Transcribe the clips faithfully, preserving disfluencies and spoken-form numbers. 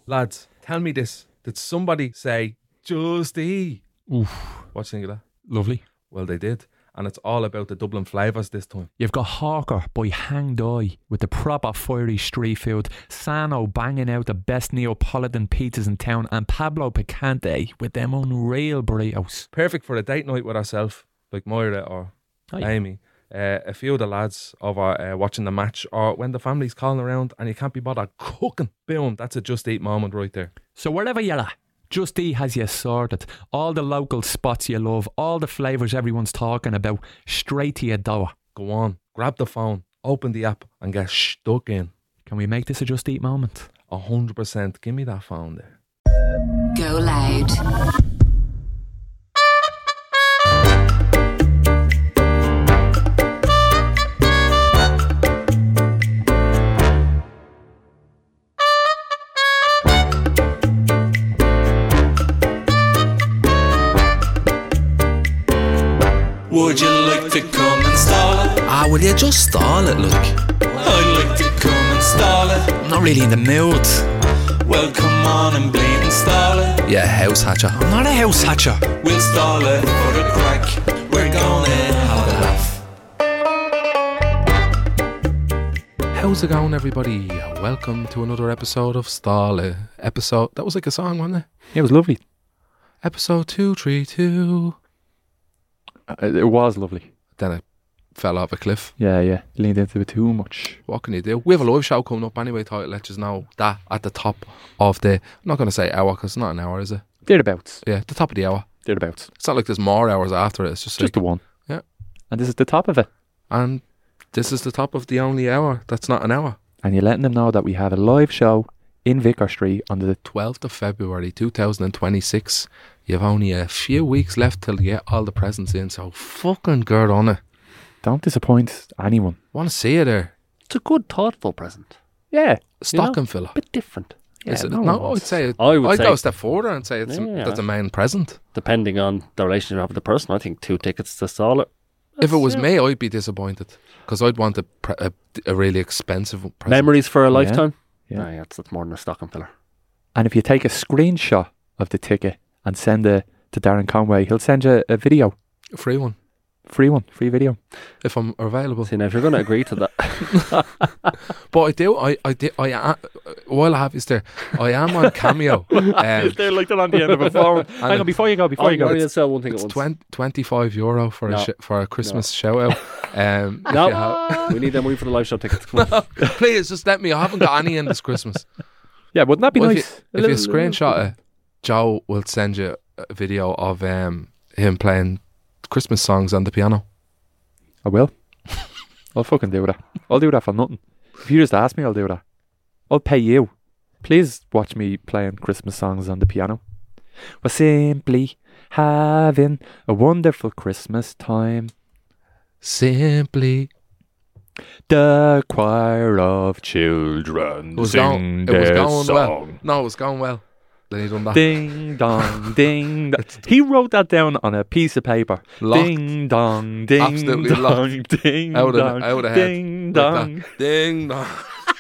Lads, tell me this. Did somebody say, Just E? Oof. What do you think of that? Lovely. Well, they did. And it's all about the Dublin flavours this time. You've got Hawker by Hang Dye with the proper fiery street food, Sano banging out the best Neapolitan pizzas in town, and Pablo Picante with them unreal burritos. Perfect for a date night with ourselves, like Moira or Aye. Amy. Uh, a few of the lads over uh, watching the match, or when the family's calling around and you can't be bothered cooking. Boom, that's a Just Eat moment right there. So wherever you're at, Just Eat has you sorted. All the local spots you love, all the flavours everyone's talking about, straight to your door. Go on, grab the phone, open the app and get stuck in. Can we make this a Just Eat moment? A hundred percent. Give me that phone there. Go loud. Would you like to come and stall it? Ah, will you just stall it, look? I'd like to come and stall it. I'm not really in the mood. Well, come on and bleed and stall it. Yeah, house hatcher. I'm not a house hatcher. We'll stall it for the crack. We're gonna have a laugh. How's it going, everybody? Welcome to another episode of Stall It. Episode, that was like a song, wasn't it? Yeah, it was lovely. Episode two three two. Uh, it was lovely. Then I fell off a cliff. Yeah, yeah. Leaned into it too much. What can you do? We have a live show coming up anyway. Thought I'd let you know that at the top of the, I'm not going to say hour because it's not an hour, is it? Thereabouts. Yeah, the top of the hour. Thereabouts. It's not like there's more hours after it. It's just, Just like, the one. Yeah. And this is the top of it. And this is the top of the only hour that's not an hour. And you're letting them know that we have a live show in Vicar Street on the twelfth of February two thousand twenty-six. You've only a few weeks left till you get all the presents in, so fucking gird on it. Don't disappoint anyone. Want to see you there. It's a good, thoughtful present. Yeah. Stocking know, filler. Bit different. Yeah, Is it? no No, one I'd say it, I would I'd say, go a step further and say it's Yeah. a, that's a main present. depending on the relationship you have with the person, I think two tickets to stall it. If it was yeah. me, I'd be disappointed because I'd want a, pre- a, a really expensive present. Memories for a Yeah. lifetime? Yeah. Ah, yeah, that's, that's more than a stocking filler. And if you take a screenshot of the ticket and send it to Darren Conway, he'll send you a video. A free one. Free one. Free video. If I'm available. See, now if you're going to agree to that, But I do, I, I, do, I am, while I have is there, I am on Cameo. Um, They're like that on the end of a phone. Hang on, before you go, before oh, you go. you're going to sell one thing it's at once. twenty, twenty-five euro for, No. a sh- for a Christmas shout out. Um, if No, you have- we need that money for the live show tickets. Come on. please, just let me. I haven't got any in this Christmas. Yeah, wouldn't that be Well, nice? If you, if you screenshot it, Joe will send you a video of um, him playing Christmas songs on the piano. I will. I'll fucking do that. I'll do that for nothing. If you just ask me, I'll do that. I'll pay you. Please watch me playing Christmas songs on the piano. We're simply having a wonderful Christmas time. Simply. The choir of children It was sing going, it their was going song. well. No, it was going well. Then he done that. Ding dong, ding dong. He wrote that down on a piece of paper. Locked. Ding dong, ding Absolutely dong, locked. ding Out of, dong, out of head. ding Like dong. that. Ding dong.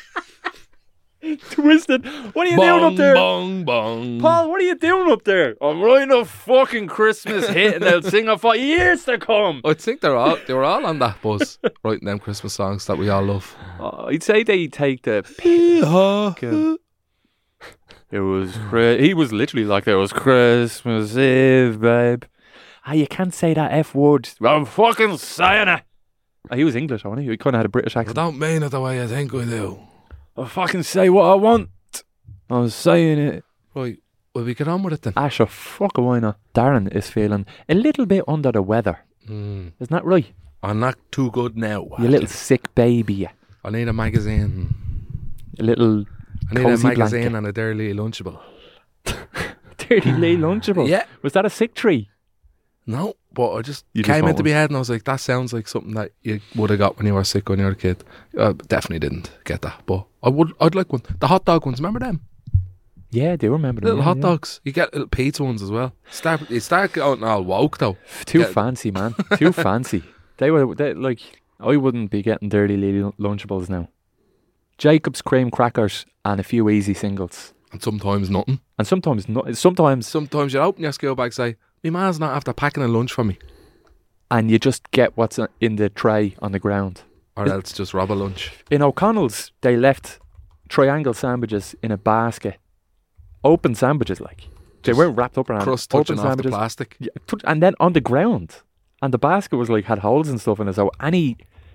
Twisted. What are you doing up there? Bong, bong. Paul, what are you doing up there? I'm writing a fucking Christmas hit and they'll sing it for years to come. I think they're all they were all on that buzz, writing them Christmas songs that we all love. Oh, I'd say they take the fucking- It was Chri- he was literally like it was Christmas Eve, babe. Ah, you can't say that F word. I'm fucking saying it. Ah, he was English, wasn't he? He kind of had a British I accent. don't mean it the way I think I do. I fucking say what I want. I was saying it. Right, will we get on with it then? Ah, sure, fuck why not? Darren is feeling a little bit under the weather. Mm. Isn't that right? I'm not too good now. You little sick baby. I need a magazine. A little I need cozy a magazine blanket. and a Daily Lunchable. Dirty Lee Lunchable. Yeah. Was that a sick tree? No, but I just You just came want into one. my head and I was like, that sounds like something that you would have got when you were sick when you were a kid. I definitely didn't get that, but I would. I'd like one. The hot dog ones, remember them? Yeah, I do remember them. Little yeah, hot yeah. dogs. You get little pizza ones as well. Start. You start going all woke though. Too Yeah. fancy, man. Too fancy. They were they, like, I wouldn't be getting Dirty Lee Lunchables now. Jacob's cream crackers and a few easy singles. And sometimes nothing. And sometimes not. Sometimes, Sometimes you open your school bag, say, "My man's not after packing a lunch for me," and you just get what's in the tray on the ground. or Is- else just rob a lunch. In O'Connell's, they left triangle sandwiches in a basket, open sandwiches, like they Just weren't wrapped up around. Crust open touching off the sandwiches, plastic. yeah, touch- and then on the ground, and the basket was like had holes and stuff in it, so any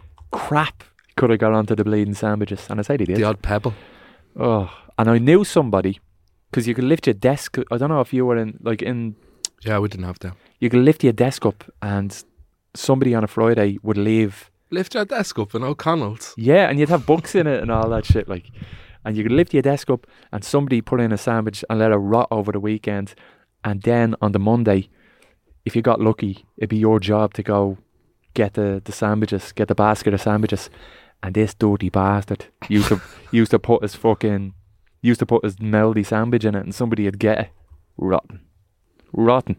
crap could have got onto the bleeding sandwiches, and I say they did. The odd pebble. Oh, and I knew somebody because you could lift your desk. I don't know if you were in like in. Yeah, we didn't have them. You could lift your desk up, and somebody on a Friday would leave. Lift your desk up in O'Connell's. Yeah, and you'd have books in it and all that shit, like. And you could lift your desk up, and somebody put in a sandwich and let it rot over the weekend, and then on the Monday, if you got lucky, it'd be your job to go get the, the sandwiches, get the basket of sandwiches, and this dirty bastard used to used to put his fucking used to put his melody sandwich in it, and somebody would get it rotten, rotten.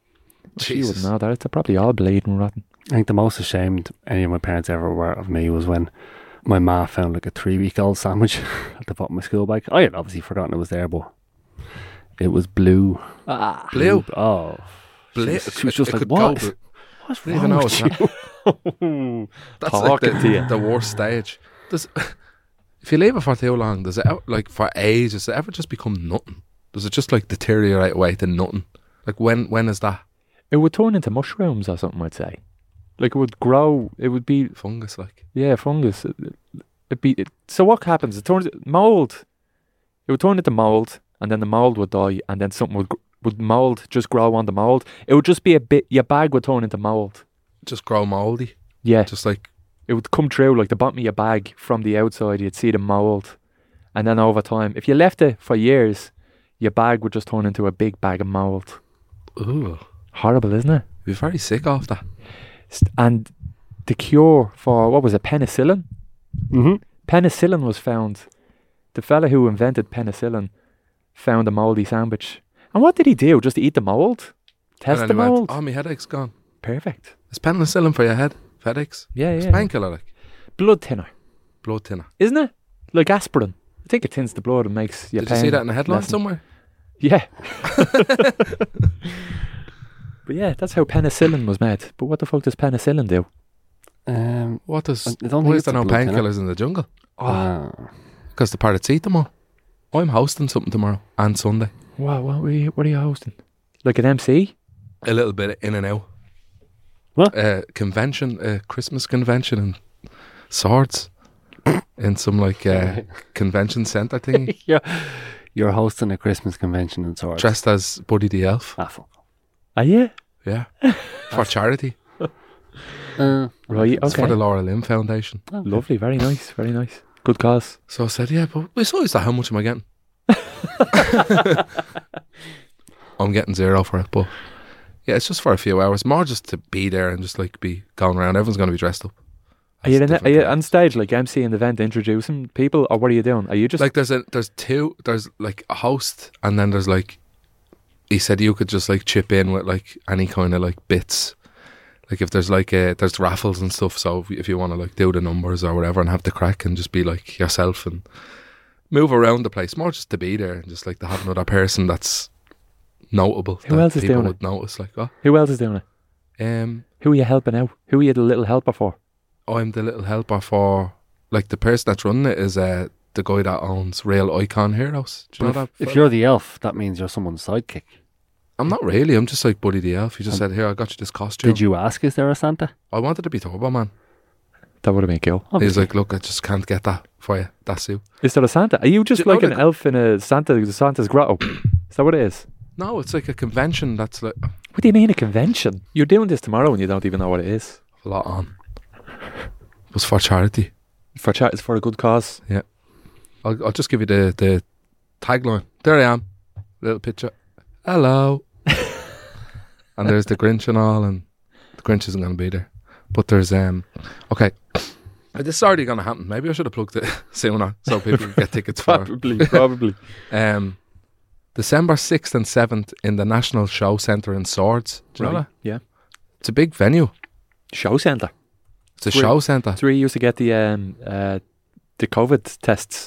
She wouldn't Jesus. know that. It's probably all bleeding rotten. I think the most ashamed any of my parents ever were of me was when my ma found like a three-week-old sandwich at the bottom of my school bag. I had obviously forgotten it was there, but it was blue. Ah, Blue. Oh. Blue. She was, she was just It like, could go what? blue. What's I don't even wrong know with it's you? That's Talking like the, to you. the worst stage. Does if you leave it for too long, does it ever, like for ages, does it ever just become nothing? Does it just like deteriorate away to nothing? Like when when is that it would turn into mushrooms or something, I'd say. Like it would grow. It would be fungus? Like yeah, fungus. It, it'd be it, so. What happens? It turns mold. It would turn into mold, and then the mold would die, and then something would gr- would mold just grow on the mold. It would just be a bit. Your bag would turn into mold. just grow mouldy? Yeah, Just like it would come through like the bottom of your bag from the outside. You'd see the mold, and then over time, if you left it for years, your bag would just turn into a big bag of mold. ooh, Horrible, isn't it? you'd be very sick off that. St- And the cure for what was it? Penicillin. Mm-hmm. Penicillin was found. The fella who invented penicillin found a mouldy sandwich. And what did he do? Just eat the mould? Test And the then he went, mould? oh, my headache's gone. Perfect. It's penicillin for your head. Headaches. Yeah, It's yeah. painkiller, like Blood thinner, blood thinner. isn't it? Like aspirin. I think it thins the blood and makes your Did you pain see that in the headline lessen. somewhere? Yeah. But yeah, that's how penicillin was made. But what the fuck does penicillin do? Um, What does? I don't Why think is it's there a no blood thinner. painkillers in the jungle? ah. Because the paracetamol. I'm hosting something tomorrow and Sunday. Wow, what, were you, what are you hosting? Like an M C? A little bit in and out. What? Uh, convention, uh, Christmas convention and swords in some like uh, convention centre thing. yeah. You're hosting a Christmas convention and swords. Dressed as Buddy the Elf. Ah, fuck. Are you? Yeah. For charity. Uh, Right, It's for okay. the Laura Lynn Foundation. Lovely, very nice, very nice. Good cause. So I said, yeah, but besides that, how much am I getting? I'm getting zero for it, but yeah, it's just for a few hours. More just to be there and just like be going around. Everyone's going to be dressed up. Are you, That's in, are different you thing. on stage like M C an event introducing people, or what are you doing? Are you just Like there's a there's two there's like a host and then there's like he said you could just like chip in with like any kind of like bits. Like if there's like uh there's raffles and stuff, so if, if you want to like do the numbers or whatever and have the crack and just be like yourself and move around the place, more just to be there and just like to have another person that's notable. Who that else is people doing it? would notice? Like, oh, who else is doing it? um, Who are you helping out? Who are you the little helper for? I'm the little helper for like the person that's running it is uh the guy that owns Real Icon Heroes. Do you know But that? if, if fella? you're the elf, that means you're someone's sidekick. I'm not really. I'm just like Buddy the Elf. He just said, "Here, I got you this costume." Did you ask, is there a Santa? I wanted to be Turbo Man. That would have been cool. He's Obviously. like, "Look, I just can't get that for you. That's you." Is there a Santa? Are you just Do you know like an the- elf in a Santa Santa's grotto? Is that what it is? No, it's like a convention that's like What do you mean a convention? You're doing this tomorrow and you don't even know what it is. a lot on. It was for charity. For chat, it's for a good cause. I'll, I'll just give you the the tagline. There I am, little picture. Hello. And there's the Grinch and all, and the Grinch isn't going to be there. But there's um, okay. This is already going to happen. Maybe I should have plugged it sooner so people can get tickets for. it. Probably, probably. Um, December sixth and seventh in the National Show Centre in Swords. Do you know Right. that? Yeah. It's a big venue. Show centre. It's a Sweet. show centre. That's where you used to get the um uh the COVID tests.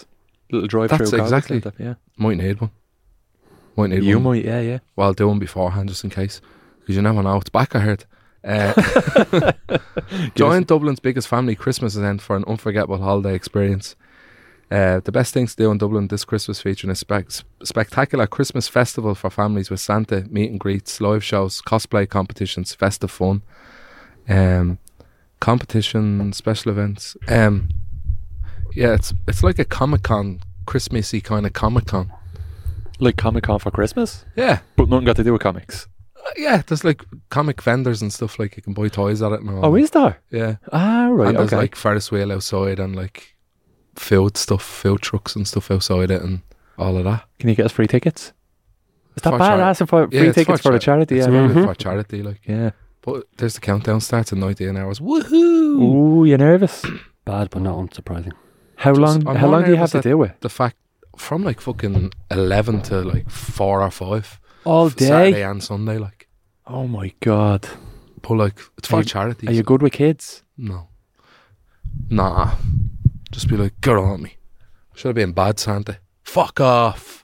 Little drive That's through. exactly- Yeah. Might need one. Might need You one. might. Yeah, yeah. Well, do one beforehand just in case. Because you never know. It's back, I heard. Uh, join Dublin's biggest family Christmas event for an unforgettable holiday experience. Uh, the best things to do in Dublin this Christmas featuring a spec- spectacular Christmas festival for families with Santa, meet and greets, live shows, cosplay competitions, festive fun, um, competition, special events. Um, yeah, it's it's like a Comic-Con, Christmassy kind of Comic-Con. Like Comic Con for Christmas, Yeah, but nothing got to do with comics. Uh, yeah. There's like comic vendors and stuff, like you can buy toys at it and all. Oh, is there? Yeah. Ah, right. And there's Okay. like Ferris wheel outside and like food stuff, food trucks and stuff outside it and all of that. Can you get us free tickets? Is that For bad chari- asking for Yeah, free it's tickets for, for a charity? It's Yeah. really Mhm. for charity, like. Yeah. But there's the countdown starts in nineteen hours. Woohoo! Ooh, you're nervous. Bad, but not unsurprising. How Just- long? I'm How more long do you have nervous to do it? The fact from like fucking eleven to like four or five. All f- Saturday day. and Sunday, like. Oh my god. But like it's for Are you- charity. Are you so- good with kids? No. Nah. Just be like, get on me. Should have been bad Santa. Fuck off.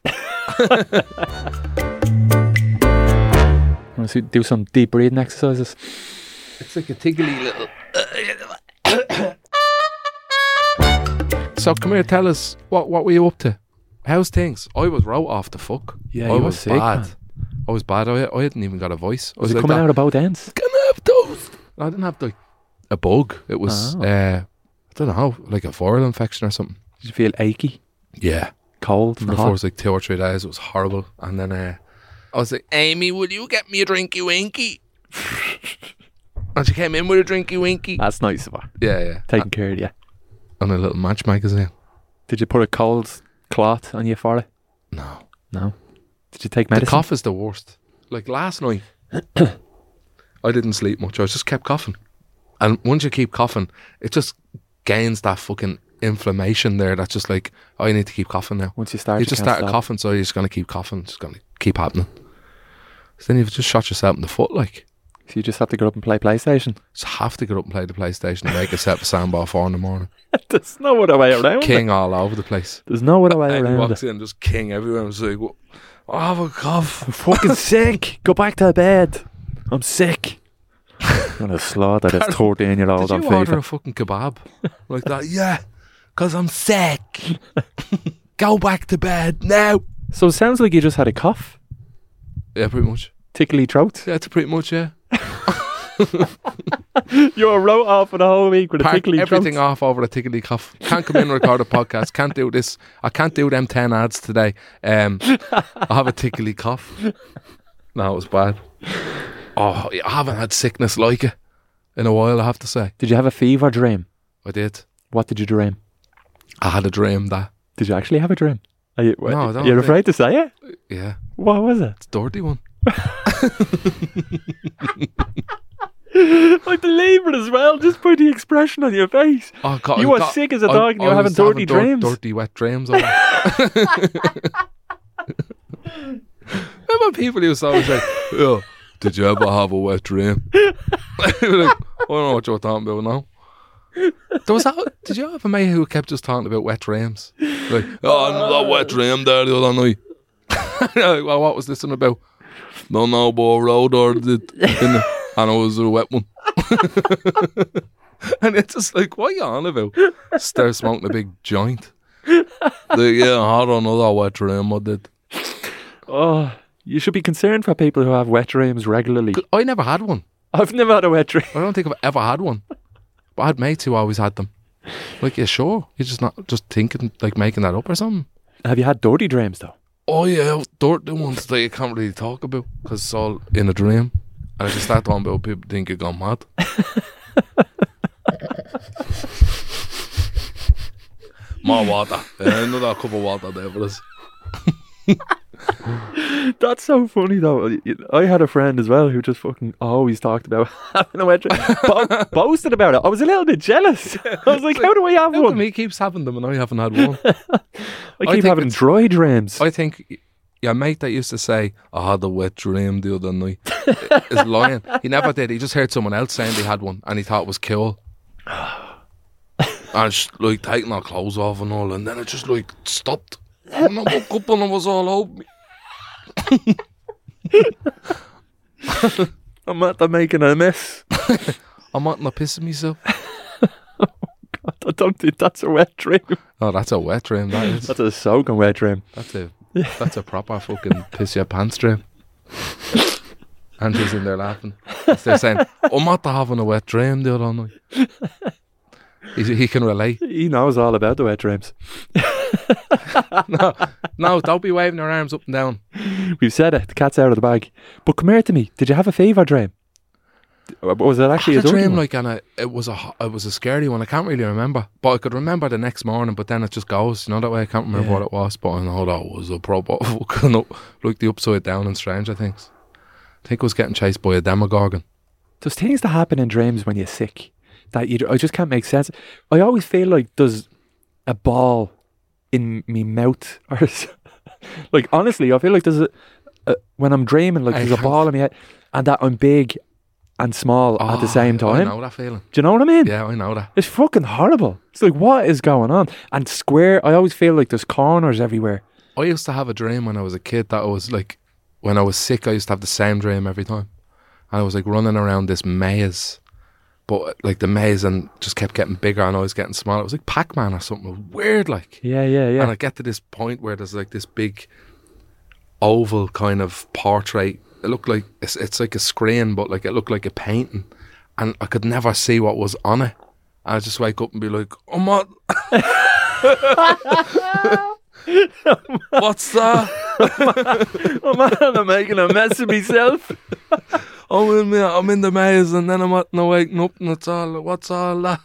Want to do some deep breathing exercises? It's like a tickly little. So come here, tell us what what were you up to? How's things? I was wrote off the fuck. Yeah, I you were was sick, bad. man. I was bad. I, I hadn't even got a voice. I Was it like coming that, out of both ends? Can I have toast? I didn't have like a bug. It was Oh. uh, I don't know, like a viral infection or something. Did you feel achy, Yeah. cold, For and the hot? first like two or three days, it was horrible. And then uh, I was like, Amy, will you get me a drinky winky? And she came in with a drinky winky. That's nice of her. Yeah, yeah. Taking care of you. On a little Match magazine. Did you put a cold cloth on you for it? No. No. Did you take The medicine? cough is the worst. Like last night, I didn't sleep much. I just kept coughing. And once you keep coughing, it just gains that fucking inflammation there. That's just like, oh, you need to keep coughing now. Once you start, You you just can't started stop. coughing, so you're just going to keep coughing. It's going to keep happening. So then you've just shot yourself in the foot, like. So you just have to get up and play PlayStation. Just have to get up and play the PlayStation and make a set of sandbar four in the morning. There's no other way around King all over the place. There's no other way And he around walks it. in, just king everywhere. I was like, "What? I have a cough. I'm fucking sick. Go back to bed. I'm sick. I'm gonna slaughter this thirteen year old Did on you order FIFA. a fucking kebab like that? Yeah, because I'm sick. Go back to bed now. So it sounds like you just had a cough. Yeah, pretty much. Tickly throat. Yeah, it's pretty much, yeah. You were wrote off for the whole week with a Park tickly everything throat. off over a tickly cough. Can't come in and record a podcast. Can't do this. I can't do them ten ads today. Um, I have a tickly cough. No, it was bad. Oh, I haven't had sickness like it in a while, I have to say. Did you have a fever dream? I did. What did you dream? I had a dream that, Did you actually have a dream? Are you, No, I don't You're think- afraid to say it? yeah, What was it? it's a dirty one. I believe it as well, just by the expression on your face. Oh, God, You I were got- sick as a I- dog and you I were having was having dirty dir- dreams. Dirty, wet dreams. all right. Remember people used to always say, "Oh, did you ever have a wet dream?" Like, I don't know what you're talking about now. There was that, did you have a mate who kept just talking about wet dreams? Like, oh, another wet dream there the other night. Like, well, what was this one about? No, no, but I rode or did, in the, and it was a wet one. And it's just like, what are you on about? Start smoking a big joint. Like, yeah, I had another wet dream, I did. Oh, you should be concerned for people who have wet dreams regularly. I never had one. I've never had a wet dream. I don't think I've ever had one. But I had mates who always had them. Like, yeah, sure. You're just not just thinking, like, making that up or something. Have you had dirty dreams though? Oh, yeah, dirty ones that you can't really talk about because it's all in a dream. And if you start talking about, people think you're gone mad. More water. Yeah, another cup of water there for us. That's so funny though. I had a friend as well who just fucking always talked about having a wet dream. Bo- boasted about it. I was a little bit jealous. I was like, how do I have How one? come he keeps having them and I haven't had one? I I keep think having it's- dry dreams. I think your mate that used to say, I had a wet dream the other night is lying. He never did. He just heard someone else saying they had one and he thought it was cool. And she's like taking her clothes off and all, and then it just like stopped. And I woke up and it was all over me. I'm at the making a mess. I'm not pissing myself. God, I don't think that's a wet dream. Oh, that's a wet dream, that is. That's a soaking wet dream. That's a that's a proper fucking piss your pants dream. Andrew's in there laughing. They're saying, I'm not having a wet dream the other night. He, he can relate. He knows all about the wet dreams. no, no, don't be waving your arms up and down. We've said it. The cat's out of the bag. But come here to me. Did you have a fever dream? Was it actually I a had a dream dream? like, and I, it was a ho- it was a scary one. I can't really remember, but I could remember the next morning. But then it just goes, you know, that way. I can't remember Yeah. what it was, but I know that was a proper fucking up, like the Upside Down in Stranger Things. I think I was getting chased by a Demogorgon. There's things that happen in dreams when you're sick that you I just can't make sense. I always feel like there's a ball in me mouth, or s- like honestly, I feel like there's a, a when I'm dreaming, like I there's a can't- ball in my head, and that I'm big and small at the same Oh, I time. know that feeling. Do you know what I mean? Yeah, I know that. It's fucking horrible. It's like, what is going on? And square, I always feel like there's corners everywhere. I used to have a dream when I was a kid that I was like, when I was sick, I used to have the same dream every time. And I was like running around this maze, but like the maze and just kept getting bigger and I was getting smaller. It was like Pac-Man or something. It was weird, like. Yeah, yeah, yeah. And I get to this point where there's like this big oval kind of portrait. It looked like, it's, it's like a screen, but like it looked like a painting. And I could never see what was on it. And I just wake up and be like, oh my... What's that? Oh man, I'm making a mess of myself. I'm in, the, I'm in the maze and then I'm at no waking up and it's all, what's all that?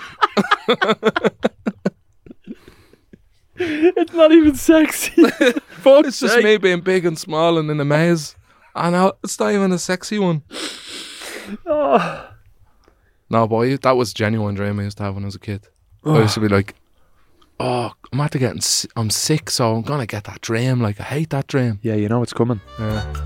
It's not even sexy. Fuck's It's just sake. me being big and small and in a maze. And I, it's not even a sexy one. Oh. No, boy, that was a genuine dream I used to have when I was a kid. I used to be like, oh, I'm after getting, si- I'm sick, so I'm gonna get that dream. Like, I hate that dream. Yeah, you know it's coming. Yeah.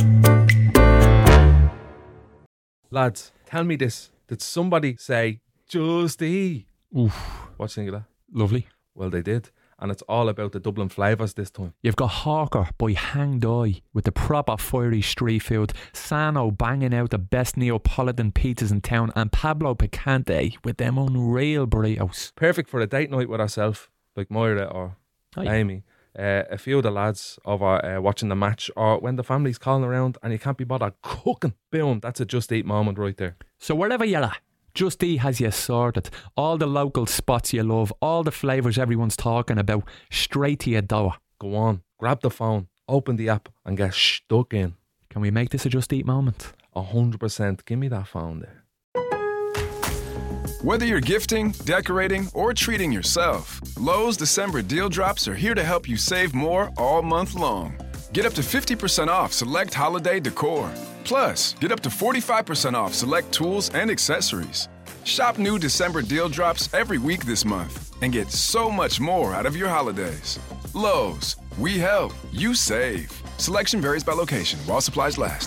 Lads, tell me this: did somebody say "Just E"? Oof, What do you think of that? lovely. Well, they did, and it's all about the Dublin flavours this time. You've got Hawker by Hang Dye with the proper fiery street food, Sano banging out the best Neapolitan pizzas in town, and Pablo Picante with them unreal burritos. Perfect for a date night with ourselves, like Moira or Aye. Amy. Uh, a few of the lads over uh, watching the match, or when the family's calling around and you can't be bothered cooking. Boom, that's a Just Eat moment right there. So wherever you're at, Just Eat has you sorted. All the local spots you love, all the flavours everyone's talking about, straight to your door. Go on, grab the phone, open the app and get stuck in. Can we make this a Just Eat moment? A hundred percent. Give me that phone there. Whether you're gifting, decorating, or treating yourself, Lowe's December deal drops are here to help you save more all month long. Get up to fifty percent off select holiday decor. Plus, get up to forty-five percent off select tools and accessories. Shop new December deal drops every week this month and get so much more out of your holidays. Lowe's, we help, you save. Selection varies by location while supplies last.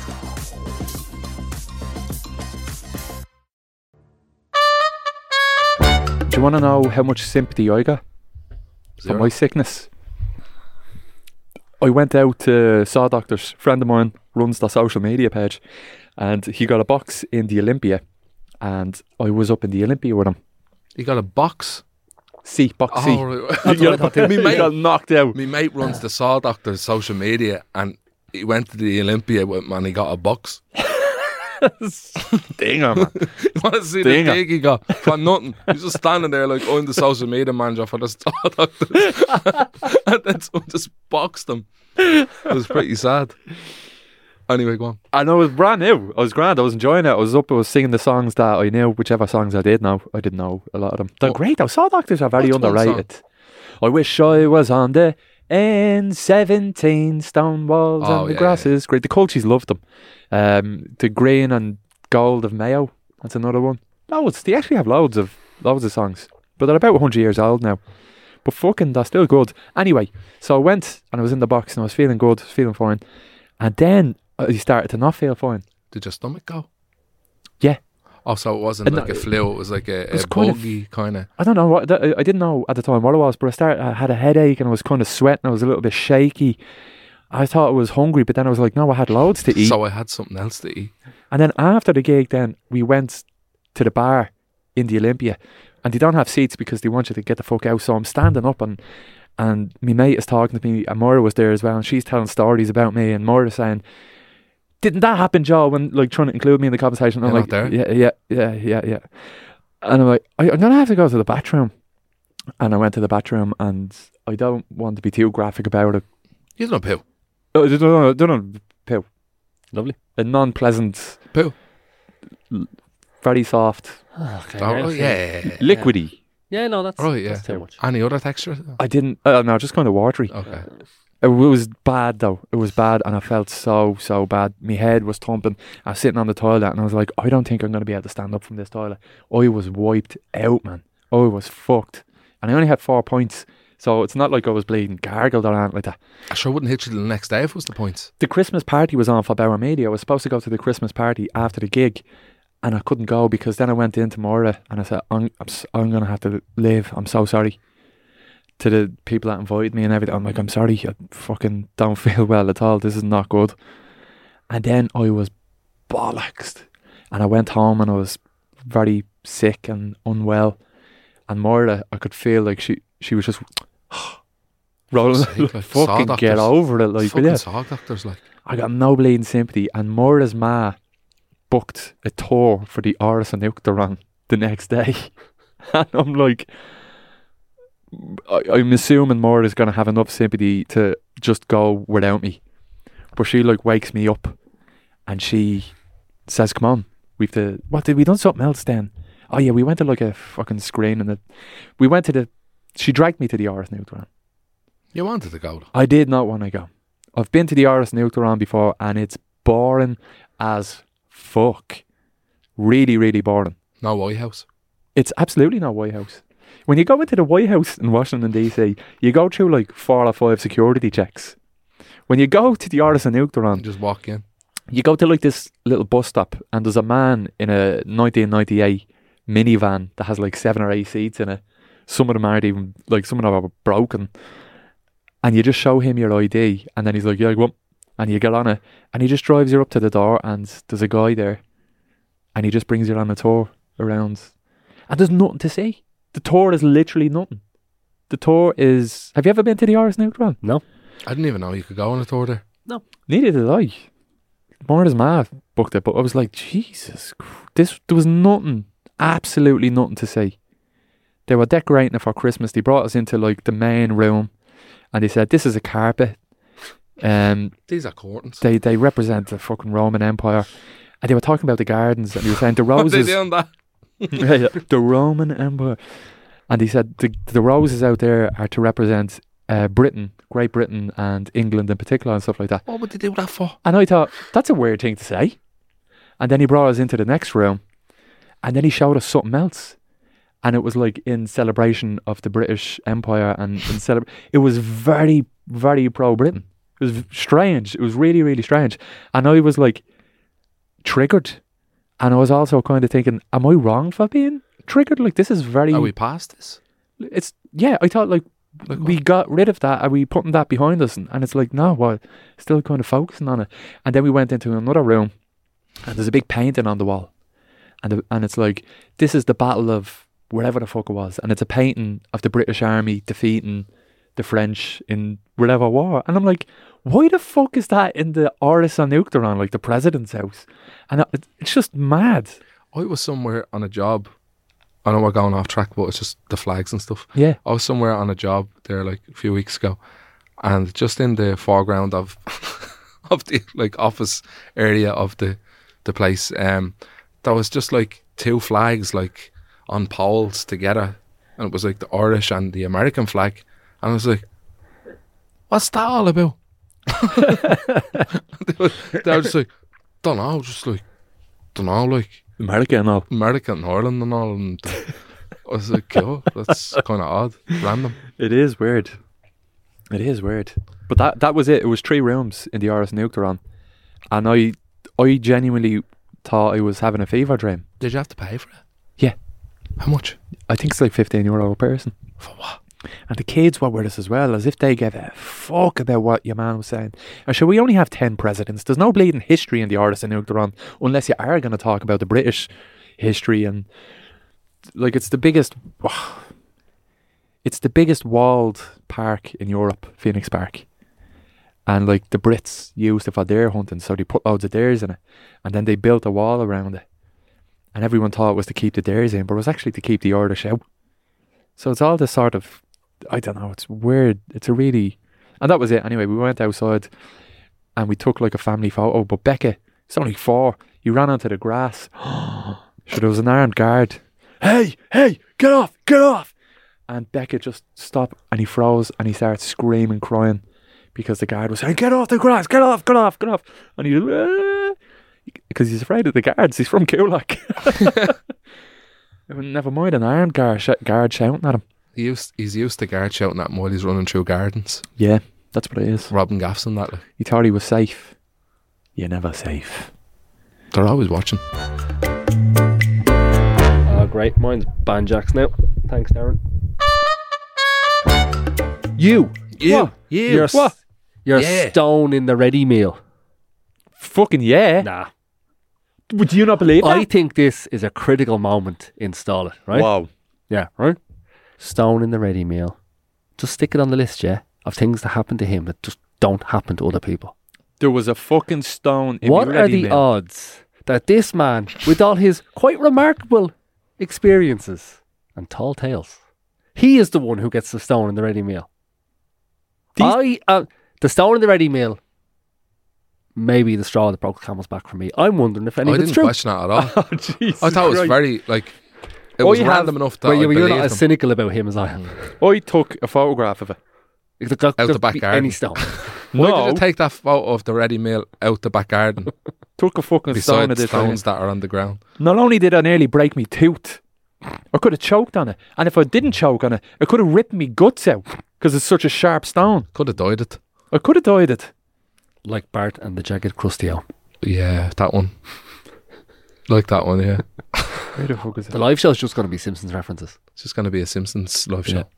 Do you want to know how much sympathy I got for Zero. my sickness? I went out to Saw Doctors. A friend of mine runs the social media page, and he got a box in the Olympia, and I was up in the Olympia with him. You got a box? C, box C. Oh, right. That's what I thought. Me He mate, got knocked out. me mate runs the Saw Doctor's social media and he went to the Olympia with him and he got a box. Dinger, man. You want to see Dinger. the gig he got for nothing? He's just standing there like, I'm the social media manager for the Saw Doctors. And then someone just boxed him. It was pretty sad. Anyway, go on. And I was brand new. I was grand. I was enjoying it. I was up. I was singing the songs that I knew, whichever songs I did know. I didn't know a lot of them. They're What- great though. Saw Doctors are very what's one underrated. I wish I was on the N seventeen stone walls Oh, and the yeah, grasses. Great. The Colchies loved them. Um, the green and gold of Mayo. That's another one. Loads. They actually have loads of loads of songs, but they're about one hundred years old now. But fucking, they're still good. Anyway, so I went and I was in the box and I was feeling good, feeling fine, and then I started to not feel fine. Did your stomach go? Yeah. Also, it wasn't And like no- a flu. It was like a, was a kind of- buggy kind of. I don't know what I I didn't know at the time what it was, but I started. I had a headache and I was kind of sweating. I was a little bit shaky. I thought I was hungry, but then I was like, no, I had loads to eat. So I had something else to eat. And then after the gig, then we went to the bar in the Olympia, and they don't have seats because they want you to get the fuck out. So I'm standing up, and and my mate is talking to me, and Maura was there as well, and she's telling stories about me, and Maura's saying, "Didn't that happen, Joe?" When like trying to include me in the conversation, I'm You're like, not there? "Yeah, yeah, yeah, yeah, yeah." And I'm like, I, "I'm gonna have to go to the bathroom," and I went to the bathroom, and I don't want to be too graphic about it. You don't poo. Oh, I don't know, I don't know, poo. Lovely. A non-pleasant, Poo. Okay, very soft, Oh, yeah. liquidy. Yeah, no, that's, Right, yeah. that's too much. Any other texture? I didn't. Uh, no, just kind of watery. Okay. It was bad though. It was bad, and I felt so so bad. My head was thumping. I was sitting on the toilet, and I was like, I don't think I'm going to be able to stand up from this toilet. I was wiped out, man. I was fucked, and I only had four points, so it's not like I was bleeding, gargled or anything like that. I sure wouldn't hit you till the next day if it was the points. The Christmas party was on for Bauer Media. I was supposed to go to the Christmas party after the gig, and I couldn't go because then I went into Maura and I said, I'm, I'm, s- I'm going to have to leave. I'm so sorry. To the people that invited me and everything. I'm like, I'm sorry. I fucking don't feel well at all. This is not good. And then I was bollocks. And I went home and I was very sick and unwell. And Maura, I could feel like she, she was just rolling. Fuck's sake, like, saw fucking get doctors. over it. Like, Fucking yeah. saw doctors, like. I got no bleeding sympathy, and Maura's ma booked a tour for the Áras an Uachtaráin the next day. And I'm like, I, I'm assuming Maura's going to have enough sympathy to just go without me. But she like wakes me up and she says, come on, we've to, what did we done something else then? Oh yeah, we went to like a fucking screen and the, we went to the, she dragged me to the Áras an Uachtaráin. You wanted to go. I did not want to go. I've been to the Áras an Uachtaráin before and it's boring as fuck. Really, really boring. No White House. It's absolutely not White House. When you go into the White House in Washington D C, you go through like four or five security checks. When you go to the Áras an You Uachtaráin, just walk in. you go to like this little bus stop and there's a man in a nineteen ninety-eight minivan that has like seven or eight seats in it. Some of them aren't even, like some of them are broken. And you just show him your I D and then he's like, yeah, go on. And you get on it and he just drives you up to the door and there's a guy there and he just brings you on a tour around. And there's nothing to see. The tour is literally nothing. The tour is... Have you ever been to the Áras an Uachtaráin? No. I didn't even know you could go on a tour there. Neither did I. Maura's ma booked it, but I was like, Jesus, Christ, this there was nothing, absolutely nothing to see. They were decorating it for Christmas. They brought us into like the main room, and they said, "This is a carpet." Um, These are curtains. they they represent the fucking Roman Empire, and they were talking about the gardens, and they were saying the What are they roses, doing that? the Roman Empire, and he said the the roses out there are to represent uh, Britain, Great Britain, and England in particular, and stuff like that. What would they do that for? And I thought, that's a weird thing to say. And then he brought us into the next room. And then he showed us something else. And it was like in celebration of the British Empire. And in celebra- it was very, very pro-Britain. It was strange. It was really, really strange. And I was like triggered. And I was also kind of thinking, am I wrong for being triggered? Like, this is very... Are we past this? It's yeah, I thought like, Like we what? got rid of that. Are we putting that behind us? And, and it's like, no, we're still kind of focusing on it. And then we went into another room and there's a big painting on the wall. And the, and it's like, this is the battle of wherever the fuck it was. And it's a painting of the British Army defeating the French in whatever war. And I'm like, why the fuck is that in the Áras an Uachtaráin, like the president's house? And it, it's just mad. I was somewhere on a job. I know we're going off track, but it's just the flags and stuff. Yeah. I was somewhere on a job there like a few weeks ago, and just in the foreground of of the like office area of the the place, um, there was just like two flags like on poles together, and it was like the Irish and the American flag, and I was like, "What's that all about?" they, were, they were just like, "Don't know," just like, "Don't know," like. America and all. America and Ireland and all, and I was like, cool, that's kind of odd, random. It is weird. It is weird. But that that was it. It was three rooms in the Áras an Uachtaráin. And I I genuinely thought I was having a fever dream. Did you have to pay for it? Yeah. How much? I think it's like fifteen euro a person. For what? And the kids were with us as well, as if they gave a fuck about what your man was saying. And sure, we only have ten presidents. There's no bleeding history in the Áras an Uachtaráin unless you are going to talk about the British history. And like, it's the biggest, it's the biggest walled park in Europe, Phoenix Park. And like the Brits used it for deer hunting, so they put loads of deers in it. And then they built a wall around it. And everyone thought it was to keep the deers in, but it was actually to keep the Irish out. So it's all this sort of, I don't know, it's weird. It's a really, and that was it. Anyway, we went outside and we took like a family photo, but Becca, it's only four. You ran onto the grass. So there was an armed guard. Hey, hey, get off, get off. And Becca just stopped and he froze and he started screaming, crying because the guard was saying, get off the grass, get off, get off, get off. And he just, because he's afraid of the guards. He's from Coolock. Never mind an armed guard, sh- guard shouting at him. He used, he's used to guard shouting at him while he's running through gardens. Yeah, that's what it is. Robbing gaffs and that. Like. He thought he was safe. You're never safe. They're always watching. Oh, great. Mine's Banjacks now. Thanks, Darren. You. You. What? You. You're, a, What? You're Yeah. a stone in the ready meal. Fucking yeah. Nah. Would you not believe I that? think this is a critical moment in Stall It, right? Wow. Yeah, right? Stone in the ready meal. Just stick it on the list, yeah, of things that happen to him that just don't happen to other people. There was a fucking stone in What my are ready the meal. odds that this man, with all his quite remarkable experiences and tall tales, he is the one who gets the stone in the ready meal? These- I, uh, the stone in the ready meal, maybe the straw that broke the camel's back for me. I'm wondering if any I of it's didn't true. question that at all. Oh, Jesus I thought it was Christ. very, like, it Oh, was you random have- enough that well, I you- you're not believed as him. cynical about him as I am. I took a photograph of it. It could- Out the could back be garden. Any stone. Why No. did you take that photo of the ready meal out the back garden Took a fucking stone beside of this stones thing. that are on the ground? Not only did I nearly break me tooth, I could have choked on it. And if I didn't choke on it, I could have ripped me guts out because it's such a sharp stone. Could have died it. I could have died it. Like Bart and the Jagged Krusty Owl. Yeah, that one. Like that one, yeah. Where the fuck is The it? live show's just going to be Simpsons references. It's just going to be a Simpsons live show.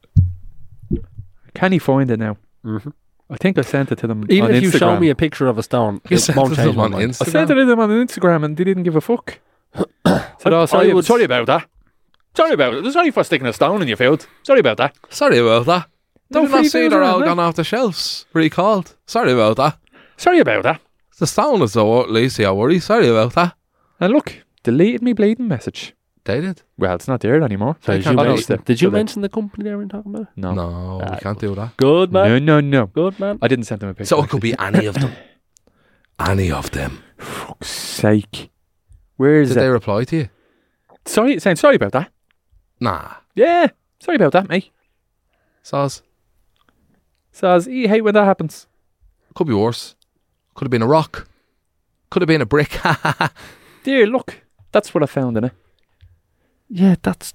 Can he find it now? Mm-hmm. I think I sent it to them Even on if you Instagram. show me a picture of a stone, You it sent won't it to change them my on mind. I sent it to them on Instagram and they didn't give a fuck. Said, oh, I sorry, would- sorry about that. Sorry about it. Sorry for sticking a stone in your field. Sorry about that. Sorry about that. No Did you not free see food they're around all there? gone off the shelves? Recalled. Sorry about that. Sorry about that. The stone is the wo- least of your worry. Sorry about that. And look, deleted me bleeding message. They did. Well, it's not there anymore. So I did can't you, believe mention, it. did you So they- mention the company they were talking about? No. No, Ah, we can't do that. Good, man. No, no, no. Good, man. I didn't send them a picture. So it could be any of them. Any of them. Fuck's sake. Where is Did it? they reply to you? Sorry, saying sorry about that. Nah. Yeah, sorry about that, mate. Soz. Says, you hate when that happens. Could be worse. Could have been a rock. Could have been a brick. Dear, look, that's what I found in it. Yeah, that's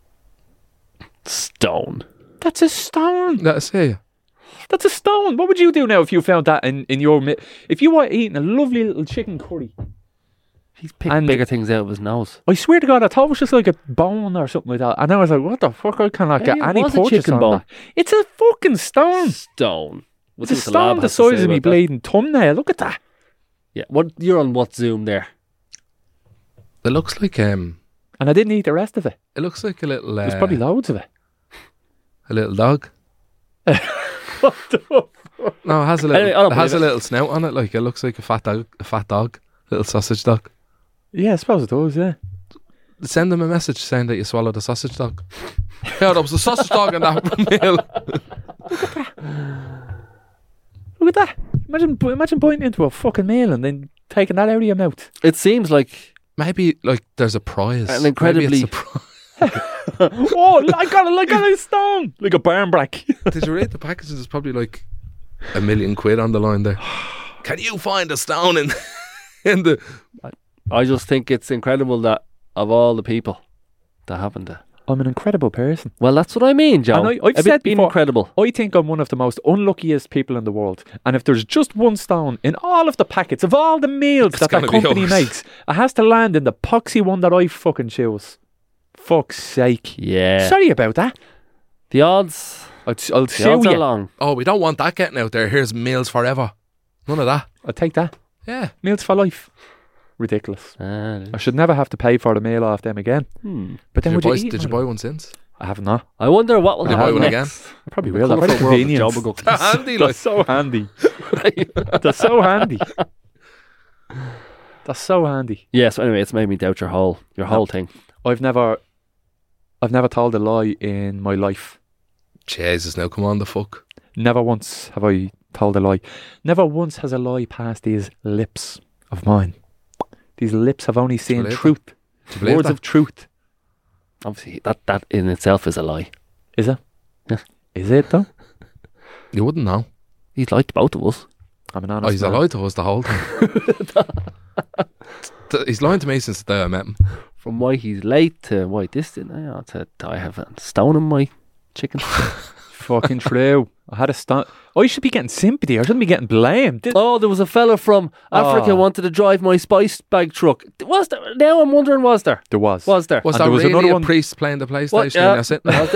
stone. That's a stone. Let's see. That's a stone. What would you do now if you found that in, in your... Mi- if you were eating a lovely little chicken curry? He's picked And- bigger things out of his nose. I swear to God, I thought it was just like a bone or something like that. And I was like, what the fuck? I cannot Maybe get it any was a purchase chicken on bone. that. It's a fucking stone. Stone. We'll It's a see what the lab stone the has to say size of me about that. bleeding thumbnail. Look at that. Yeah, what you're on what zoom there? It looks like um. And I didn't eat the rest of it. It looks like a little. Uh, There's probably loads of it. a little dog. What the fuck? No, it has a little. Anyway, I don't it has a believe it. little snout on it. Like it looks like a fat dog. A fat dog. Little sausage dog. Yeah, I suppose it does, yeah. Send them a message saying that you swallowed a sausage dog. Yeah, there was a sausage dog in that meal. Look at that. Imagine, imagine biting into a fucking meal and then taking that out of your mouth. It seems like Maybe like there's a prize. An Maybe incredibly- it's a prize. Oh, I got it, I got a stone. Like a barn brack. Did you read the packages? There's probably like a million quid on the line there. Can you find a stone in in the? I just think it's incredible that of all the people that happened to I'm an incredible person. Well, that's what I mean, Joe. And I- I've A bit said before- incredible. I think I'm one of the most unluckiest people in the world. And if there's just one stone in all of the packets of all the meals that that gonna be company yours. makes, it has to land in the poxy one that I fucking choose. Fuck's sake. Yeah. Sorry about that. The odds, I'll, I'll the sue odds are you. long. Oh, we don't want that getting out there. Here's meals forever. None of that. I'll take that. Yeah. Meals for life. Ridiculous. Uh, I should never have to pay for the meal off them again. hmm. But then Did would you, you buy, eat did you one? buy one since? I have not. I wonder what will Will you buy happen one next. I probably will. That's very Colourful world of convenient. Jobber cookies. Handy, They're like. so handy. They're so handy. That's so handy. Yeah, so anyway, it's made me doubt your whole your whole thing. I've never, I've never told a lie in my life. Jesus, now come on, the fuck. Never once have I told a lie. Never once has a lie passed these lips of mine. These lips have only seen believe truth. Do you believe Words that? of truth. Obviously, that, that in itself is a lie. Is it? Yeah. Is it though? You wouldn't know. He's lied to both of us. I'm an Oh, honest he's man. lied to us the whole time. Th- he's lying to me since the day I met him. From why he's late to why this didn't I? Oh, to, to I have a stone in my chicken. Fucking true. I had a stunt. I should be getting sympathy. I shouldn't be getting blamed. Did- Oh, there was a fella from Africa Oh. wanted to drive my spice bag truck. Was there? Now I'm wondering, was there? There was. Was there? Was And that there was really another a one- priest playing the PlayStation What? and Yeah. you're sitting there?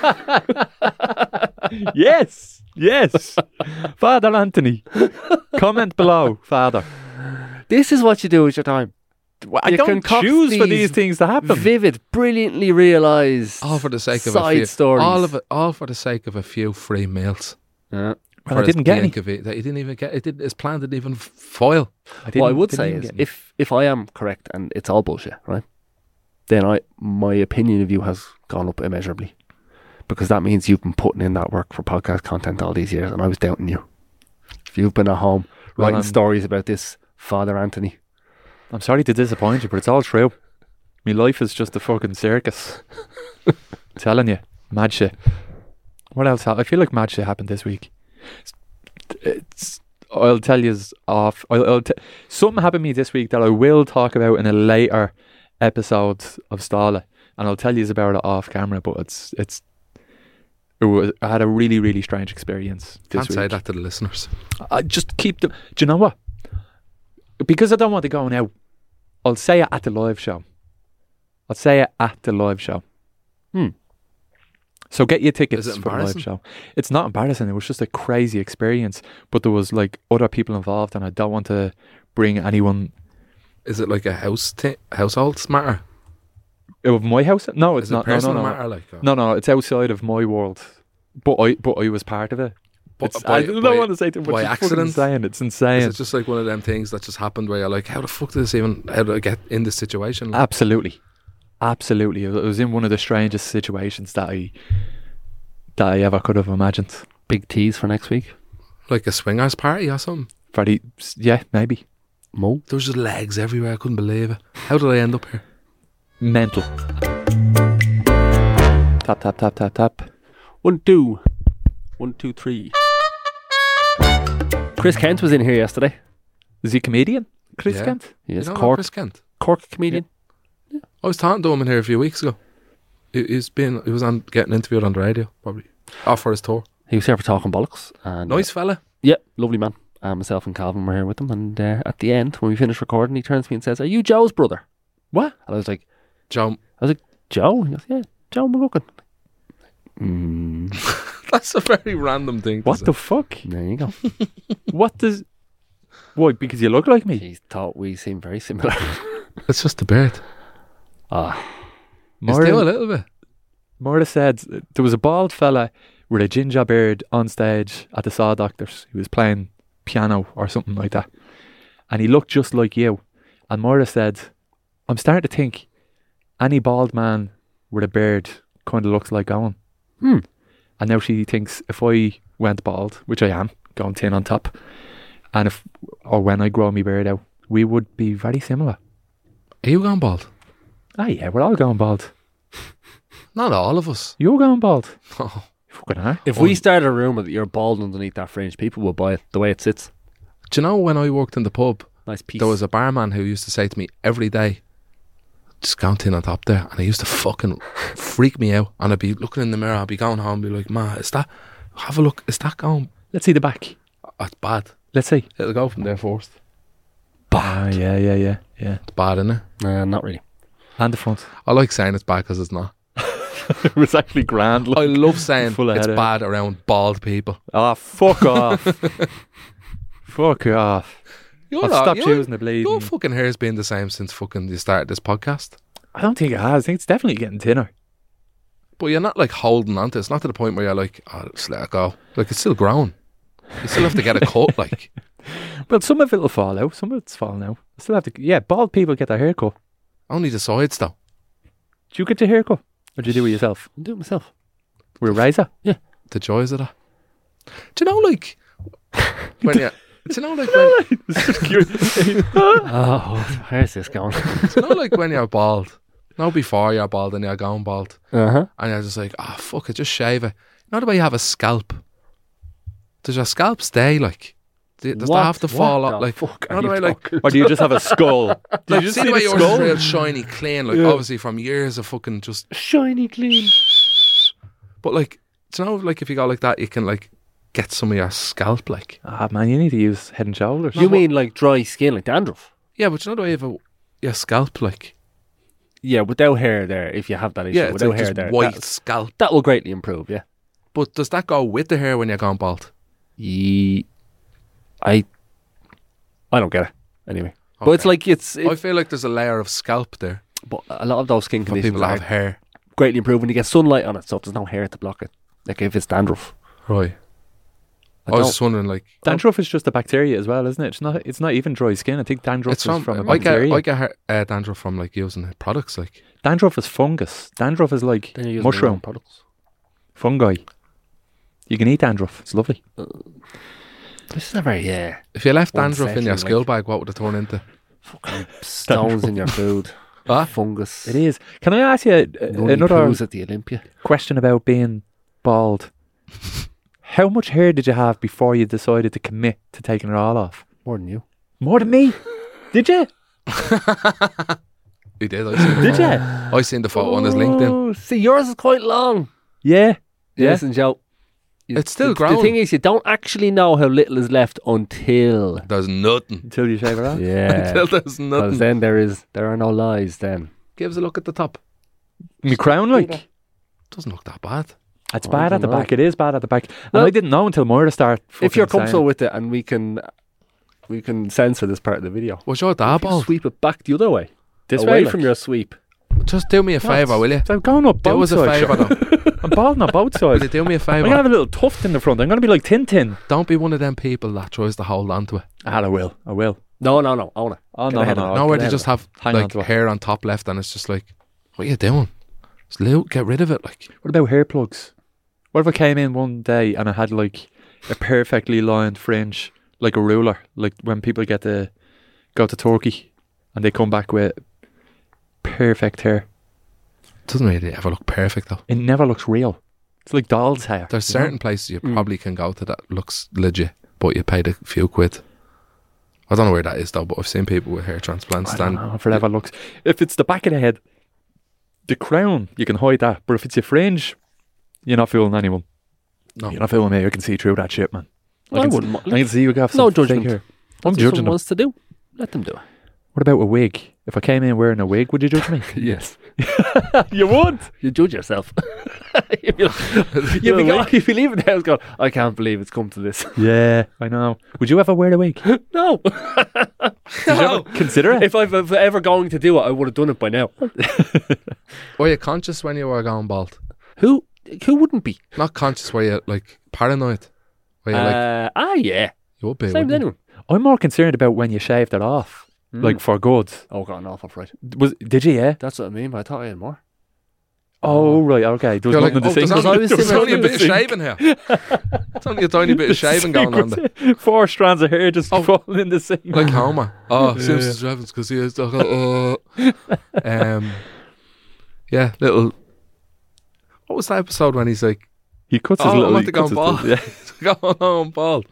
Was there? Yes. Yes. Father Anthony. Comment below, Father. This is what you do with your time. Well, I You don't concoct choose for these these things to happen. Vivid, brilliantly realised. All for the sake of a side few. stories. All of it. All for the sake of a few free meals. Yeah. Well, I didn't get any. It, that he didn't even get. It didn't. His plan didn't even f- foil. I didn't, What I would didn't say even is, get any. if if I am correct and it's all bullshit, right? Then I my opinion of you has gone up immeasurably, because that means you've been putting in that work for podcast content all these years, and I was doubting you. If you've been at home Well, writing I'm- stories about this Father Anthony, I'm sorry to disappoint you, but it's all true. My life is just a fucking circus. Telling you, mad shit. What else? Ha- I feel like mad shit happened this week. It's, it's I'll tell you off. I'll, I'll t- something happened to me this week that I will talk about in a later episode of Stala, and I'll tell you about it off camera. But it's it's. It was, I had a really really strange experience this Can't week. say that to the listeners. I just keep them. Do you know what? Because I don't want to go now, I'll say it at the live show. I'll say it at the live show. Hmm. So get your tickets Is it for the live embarrassing? show. It's not embarrassing. It was just a crazy experience. But there was like other people involved, and I don't want to bring anyone Is it like a house t- household matter? of my house. No, it's Is it not. No, no, personal no, matter? Like uh, no, no. It's outside of my world. But I, but I was part of it. But- It's- by- I don't by- want to say too much. by It's fucking accident? insane. It's insane. Is it just like one of them things that just happened where you're like, how the fuck did this even? How did I get in this situation? Like, Absolutely, absolutely. It was in one of the strangest situations that I that I ever could have imagined. big tease for next week. like a swingers party or something. Freddie, yeah, maybe Mo. There was just legs everywhere. I couldn't believe it. How did I end up here? mental. Tap tap tap tap tap. One, two. One, two, three. Chris Kent was in here yesterday. Is he a comedian? Chris Yeah. Kent? He You is don't know Cork, Chris Kent? Cork comedian. I was talking to him in here a few weeks ago. He, he's been. He was on getting interviewed on the radio, probably. Oh, for his tour. He was here for Talking Bollocks. And, Nice fella. Uh, yeah, lovely man. Uh, myself and Calvin were here with him. And uh, at the end, when we finished recording, he turns to me and says, "Are you Joe's brother?" What? And I was like, Joe. "Joe?" He goes, "Yeah, Joe McGuckin." Mm, That's a very random thing. To What say. the fuck? there you go. What does? Why? Because you look like me. He thought we seemed very similar. It's just a beard. Ah, You still a Maura, little bit. Maura said there was a bald fella with a ginger beard on stage at the Saw Doctors. He was playing piano or something like that, and he looked just like you. And Maura said, "I'm starting to think any bald man with a beard kind of looks like Owen." Hmm. And now she thinks if I went bald, which I am, going thin on top, and if or when I grow my beard out, we would be very similar. Are you going bald? Ah, yeah, we're all going bald. Not all of us. You're going bald. Oh. You fucking are. if we started a rumour that you're bald underneath that fringe, people would buy it the way it sits. Do you know when I worked in the pub, Nice piece. there was a barman who used to say to me every day, just going in on top there, and it used to fucking freak me out. And I'd be looking in the mirror, I'd be going home, and be like, "Ma, is that? Have a look. Is that going? Let's see the back. That's bad. Let's see. It'll go from there first. Ah, yeah, yeah, yeah, yeah. It's bad, isn't it? Nah, not really. And the front. I like saying it's bad because it's not. It was actually grand. I love saying full of it's headache. bad around bald people. Oh, fuck off. Fuck off. You're I've not- stopped you're- using the bleeding. Your fucking hair's been the same since fucking you started this podcast. I don't think it has. I think it's definitely getting thinner. But you're not like holding on to it. It's not to the point where you're like, oh, just let it go. Like, it's still growing. You still have to get a cut, like. Well, some of it will fall out. Some of it's falling out. I still have to. Yeah, bald people get their hair cut. Only the sides, though. Do you get your hair cut? Or do you do it yourself? I'll do it myself. With a razor? The joys of that. Do you know, like, when you... Do you know, like, when... Oh, where's this going? Do you know, like, when you're bald? No, before you're bald and you're going bald. Uh huh. And you're just like, oh, fuck it, just shave it. You know the way you have a scalp? Does your scalp stay, like... do- Does What? that have to fall What off? the Like, fuck you are know the you way, like... talking Or do you just have a skull? Did Like, you just see see the way the yours skull? is real shiny, clean, like, Yeah. obviously from years of fucking just... Shiny clean. But, like, do you know, like, if you go like that, you can, like, get some of your scalp, like... Ah, man, you need to use Head and Shoulders. You mean like dry skin, like dandruff? Yeah, but you know the way you have a, your scalp, like... Yeah, without hair there, if you have that issue, Yeah, it's without like hair just there, white that, scalp. that will greatly improve, yeah. But does that go with the hair when you're going bald? Ye- I I don't get it, anyway. But it's Okay. like, it's, I it, feel like there's a layer of scalp there but a lot of those skin for conditions people that are have hair. greatly improved when you get sunlight on it, so there's no hair to block it. Like if it's dandruff. Right. I I, was don't- just wondering, like... Dandruff is just a bacteria as well, isn't it? It's not. It's not even dry skin. I think dandruff It's is from... from, a I get, bacteria. I get hair- uh, dandruff from, like, using products, like... Dandruff is fungus. Dandruff is like Then you're using the wrong mushroom products. fungi. You can eat dandruff. It's lovely. This is a very, yeah, If you left One dandruff in your session, skill like- bag, what would it turn into? fucking stones in your food. What? Fungus. It is. Can I ask you uh, Runny another poos at the Olympia. question about being bald? How much hair did you have before you decided to commit to taking it all off? More than you. More than me. Did you? He did, I seen, Did you? I seen the photo on his LinkedIn. Oh, see, yours is quite long. Yeah. Yeah. Listen, Joe. you- It's still the, growing. The thing is, you don't actually know how little is left until. There's nothing. Until you shave it off. Yeah. Until there's Because nothing. then there is, there are no lies then. Give us a look at the top. My crown, like. Doesn't look that bad. It's I bad at the don't know. back. It is bad at the back. And Well, I didn't know until Moira started. If you're fucking comfortable saying- with it and we can, we can censor this part of the video. Was your dad If you bald? sweep it back the other way. This away way, from like. your sweep. Just do me a favour, will you? So I'm going up Do both us a sides. favour, though. I'm balding on both Will sides. you do me a I'm going to favour? have a little tuft in the front. I'm going to be like Tintin. Don't be one of them people that tries to hold on to it. Ah, I will. I will. No, no, no. Own it. Oh, Get no, no, ahead no. of it. No, I'll where get they out just of have Hang on like to it. hair on top left, and it's just like, what are you doing? Just loot, get rid of it. Like, it. What about hair plugs? What if I came in one day and I had like a perfectly lined fringe, like a ruler, like when people get to go to Turkey and they come back with perfect hair. doesn't really ever look perfect though. It never looks real. It's like doll's hair. There's you know? certain places you Mm. probably can go to that looks legit, but you paid a few quid. I don't know where that is though, but I've seen people with hair transplants I don't stand. know if it ever looks. If it's the back of the head, the crown, you can hide that. But if it's your fringe, you're not fooling anyone. No, You're not fooling me. I can see through that shit, man. Well, I can, wouldn't I mind. can see you have some No fake judgment. hair. I'm That's what judging someone them. wants to do. Let them do it. What about a wig? If I came in wearing a wig, would you judge me? Yes. You would. You judge yourself. You'd be like- you'd be going- you'd be leaving the house going, I can't believe it's come to this. Yeah, I know. Would you ever wear a wig? Did No. you ever consider it? If I've if ever going to do it, I would have done it by now. were you conscious when you were going bald? Who who wouldn't be? Not conscious, were you like paranoid? Were you like, Uh, ah, yeah. you would be? Same as wouldn't you? anyone. I'm more concerned about when you shaved it off, like for good. Oh, God, an awful fright. Was did you? Yeah. That's what I mean, but I thought I had more. Oh right, okay. There was You're like, nothing oh, to there's sing. only, I was there's thinking only a bit of about shaving here. It's only a tiny bit of shaving going on there. Four strands of hair just Oh. falling in the sink. Like Homer. Oh, Simpsons reference because he is. Uh, um, yeah, little. What was that episode when he's like, He cuts his oh, little. I'm he about to go cuts his- bald. yeah. Going on bald.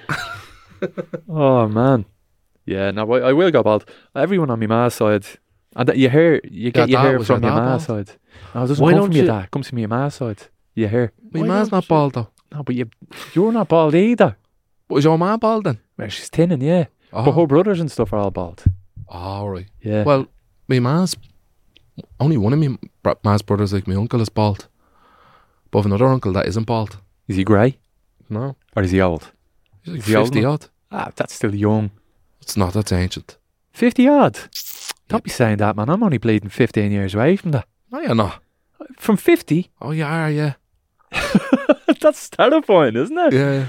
Oh man. Yeah, no, I, I will go bald. Everyone on my ma's side And that you hear, you get Your your dad hair was from your your dad ma's bald? side. No, it doesn't Why come don't from your you- dad. It comes from your ma's side. Your hair. My Why ma's don't not you- bald though. No, but you, you're not bald either. But was your ma bald then? Well, she's thinning, yeah. Oh, But her brothers and stuff are all bald. oh right. Yeah. Well, my ma's only one of my br- ma's brothers, like my uncle, is bald. But I've another uncle that isn't bald. Is he grey? No, Or is he old? he's like Is he old fifty now? odd. Ah, that's still young. It's not. That's ancient. fifty odd? Don't be saying that, man. I'm only bleeding fifteen years away from that. No, you're not. From fifty? Oh, you are. Yeah. That's terrifying, isn't it? Yeah.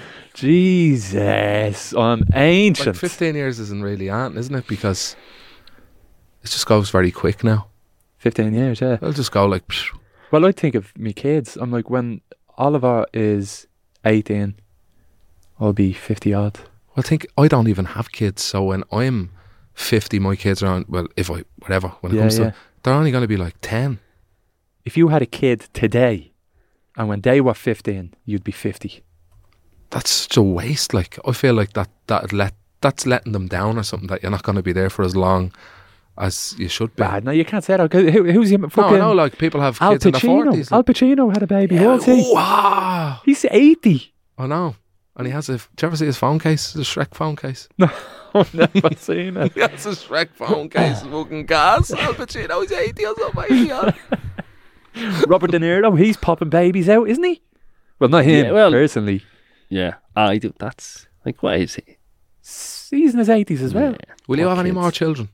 Jesus, I'm ancient. Like fifteen years isn't really on, isn't it? Because it just goes very quick now. fifteen years, yeah. It'll just go like. Psh. Well, I think of me kids. I'm like, when Oliver is eighteen, I'll be fifty odd. Well, I think I don't even have kids, so when I'm fifty, my kids are on. Well, if I whatever when it Yeah, comes yeah. to, they're only going to be like ten. If you had a kid today, and when they were fifteen, you'd be fifty. That's such a waste. Like I feel like that that let that's letting them down or something. That you're not going to be there for as long as you should be. Bad. No, you can't say that. 'Cause who, who's your No, fucking I know. Like people have Al kids in their Pacino? forties. Al Pacino had a baby. How old's he? Wow. He's eighty. I know. And he has a. Do you ever see his phone case? The Shrek phone case. I've never seen it. He has a Shrek phone case. Fucking gas. Al Pacino. He's eighty or something. eighty odd. Robert De Niro, he's popping babies out, isn't he? Well, not him Yeah, well- personally. Yeah, I do. That's like, what is he? S- He's in his eighties as well. Yeah. Will you Poor have any kids. more children?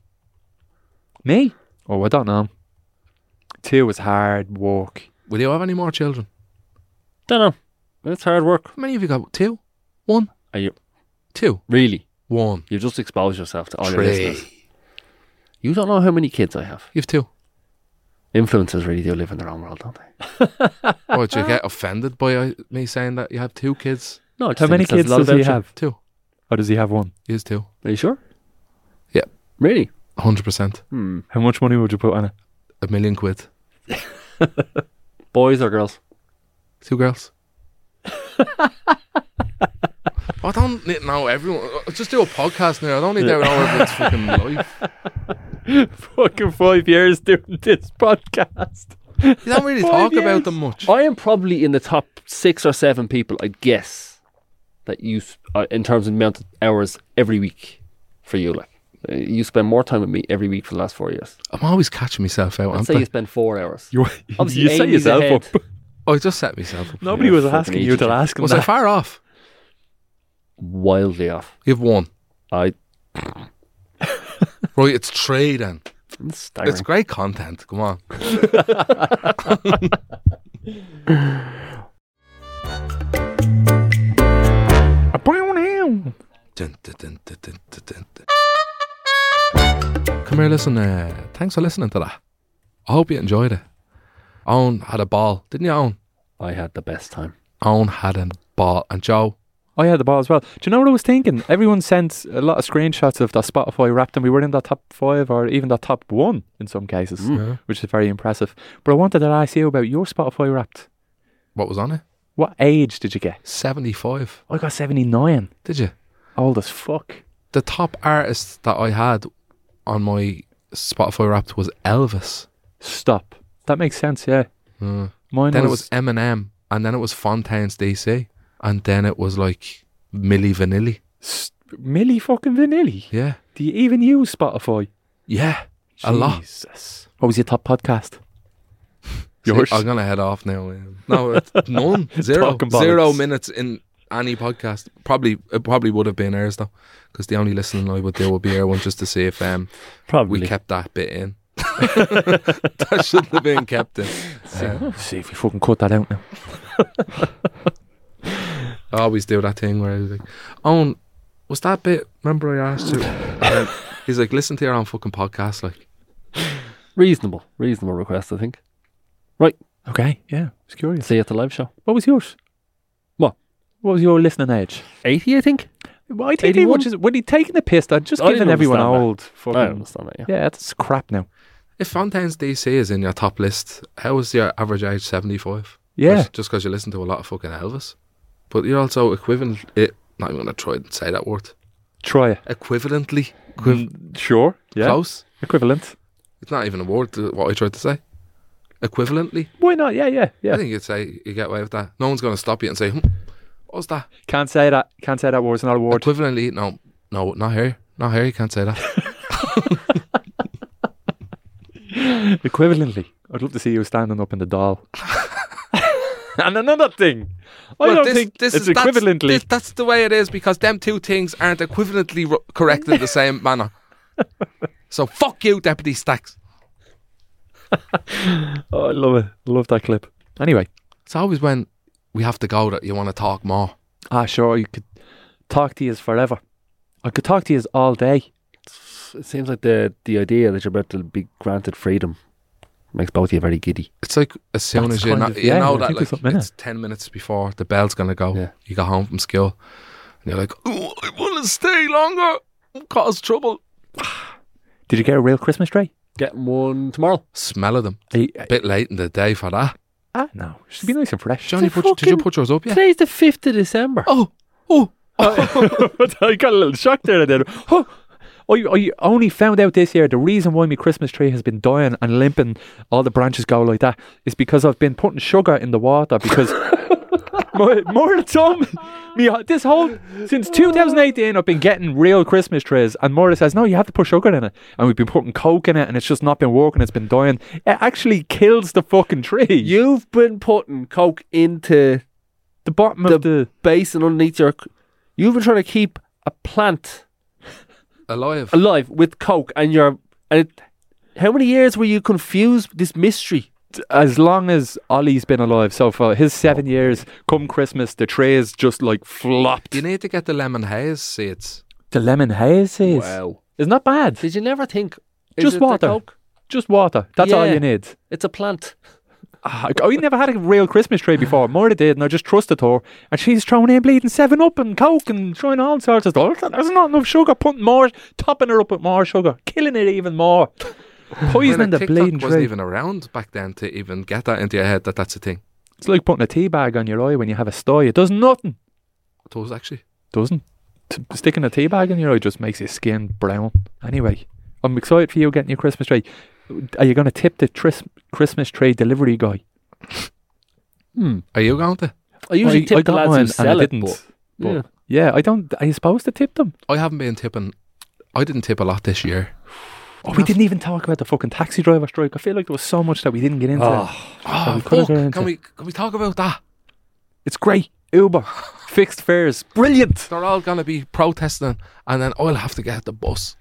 Me? Oh, I don't know. Two is hard work. Will you have any more children? Don't know. It's hard work. How many have you got? Two? One? Are you Two? really? One. You just expose yourself to all your Three. listeners. You don't know how many kids I have. You have two. Influencers really do live in their own world, don't they? Would you get offended by uh, me saying that you have two kids? No, I just How think many it says a kids lot does he about you. have? Two. Or does he have one? He has two. Are you sure? Yeah. Really? one hundred percent. Hmm. How much money would you put on it? A million quid. Boys or girls? Two girls. I don't need to know everyone. uh, Just do a podcast now. I don't need to know everyone's fucking life. Fucking five years doing this podcast. You don't really Five talk years. about them much. I am probably in the top six or seven people, I guess, that you, s- uh, in terms of the amount of hours every week for you. Like, uh, you spend more time with me every week for the last four years. I'm always catching myself out. I'd aren't say I? you spend four hours. You, Obviously, you set Amy's yourself ahead. up. I just set myself up. Nobody Yeah, was fucking asking you idiot. to ask him Was I that. far off? Wildly off. You have one. I. Right, it's three then. It's staggering. It's great content. Come on. Dun, dun, dun, dun, dun, dun, dun, dun. Come here, listen. Uh, thanks for listening to that. I hope you enjoyed it. Owen had a ball, didn't you, Owen? I had the best time. Owen had a ball, and Joe. I had the ball as well. Do you know what I was thinking? Everyone sent a lot of screenshots of their Spotify Wrapped, and we were in that top five or even that top one in some cases, Yeah. which is very impressive. But I wanted to ask you about your Spotify Wrapped. What was on it? What age did you get? seventy-five. I got seventy-nine. Did you? Old as fuck. The top artist that I had on my Spotify Wrapped was Elvis. Stop. That makes sense, yeah. Mm. Mine Then it was, was Eminem, and then it was Fontaine's D C, and then it was like Milli Vanilli. S- Milli fucking Vanilli. Yeah, Do you even use Spotify? yeah, a lot. Jesus. What was your top podcast? See, Yours? I'm gonna head off now. um, No, it's none, zero, Talking bollocks. zero minutes in any podcast. Probably, it probably would have been ours though, because the only listening I would do would be our one, just to see if um Probably. we kept that bit in. That shouldn't have been kept in. Uh, See if you fucking cut that out now. I always do that thing where I was like, "Oh, was that bit?" Remember I asked you? And then he's like, "Listen to your own fucking podcast." Like, Reasonable. Reasonable request, I think. Okay, yeah. I was curious. See you at the live show. What was yours? What? What was your listening age? eighty, I think. Well, I think he eighty-one? was just, when he taking the piss, they're just I giving didn't everyone understand that. old. I Fucking, understand that, yeah. yeah, that's crap now. if Fontaine's D C is in your top list, how is your average age seventy-five? Yeah. just because you listen to a lot of fucking Elvis, but you're also equivalent. It, not even gonna try and say that word. Try it. Equivalently, equiv- Mm, sure. Yeah. close. Equivalent. It's not even a word to what I tried to say. Equivalently. Why not? Yeah, yeah, yeah. I think you'd say you get away with that. No one's going to stop you and say, hmm, what was that? Can't say that. Can't say that word. It's not a word. Equivalently, no, no, not here. Not here, you can't say that. Equivalently, I'd love to see you standing up in the doll. And another thing, I Well, don't this- think this it's is, that's- equivalently. This, that's the way it is because them two things aren't equivalently ro- correct in the same manner. So fuck you, Deputy Stacks. Oh, I love it. I love that clip. Anyway, It's always when we have to go that you want to talk more. ah, sure, you could talk to you forever. I could talk to you all day. It seems like the the idea that you're about to be granted freedom makes both of you very giddy. It's like as soon That's as you kind know, of- you yeah, know I that think there's like something in it's ten minutes before the bell's gonna go. Yeah. You go home from school and you're like, oh, I want to stay longer. Cause trouble. Did you get a real Christmas tree? Getting one tomorrow. Smell of them. Are you- A bit late in the day for that. ah, no. Should be nice and fresh. Johnny, The put, did you fucking- put yours up yet? Today's the fifth of December. Oh, oh. I got a little shocked there. Then. Oh, I, I only found out this year the reason why my Christmas tree has been dying and limping, all the branches go like that, is because I've been putting sugar in the water because my, more told me, me this whole, since two thousand eighteen I've been getting real Christmas trees and Maura says, no, you have to put sugar in it. And we've been putting Coke in it and it's just not been working, it's been dying. It actually kills the fucking tree. You've been putting Coke into the bottom the of the... basin underneath your... You've been trying to keep a plant Alive. alive with Coke and you're... And it, how many years were you confused with this mystery? As long as Ollie's been alive, so for his seven years, come Christmas, the tray is just like flopped. You need to get the lemon haze seeds. The lemon haze is Wow. is not bad. Did you never think... is Just it the water. Coke? Just water. That's all Yeah. you need. It's a plant. Ah, I I never had a real Christmas tree before. Maura did, and I just trusted her. And she's throwing in bleeding Seven Up and Coke and trying all sorts of stuff. There's not enough sugar. Putting more, topping her up with more sugar, killing it even more, poisoning When a the TikTok bleeding wasn't tree. even around back then to even get that into your head that that's a thing. It's like putting a tea bag on your eye when you have a sty. It does nothing. It was actually. Doesn't. T- sticking a tea bag in your eye just makes your skin brown. Anyway, I'm excited for you getting your Christmas tree. Are you going to tip the tris- Christmas tree delivery guy? Hmm. Are you going to? I usually I, tip I the got lads one who and I sell it, didn't. but... but yeah. yeah, I don't. Are you supposed to tip them? I haven't been tipping. I didn't tip a lot this year. Oh, we didn't even talk about the fucking taxi driver strike. I feel like there was so much that we didn't get into. Oh, Oh, we could've fuck. got into- Can we, can we talk about that? It's great. Uber, fixed fares, brilliant. They're all going to be protesting and then I'll have to get the bus.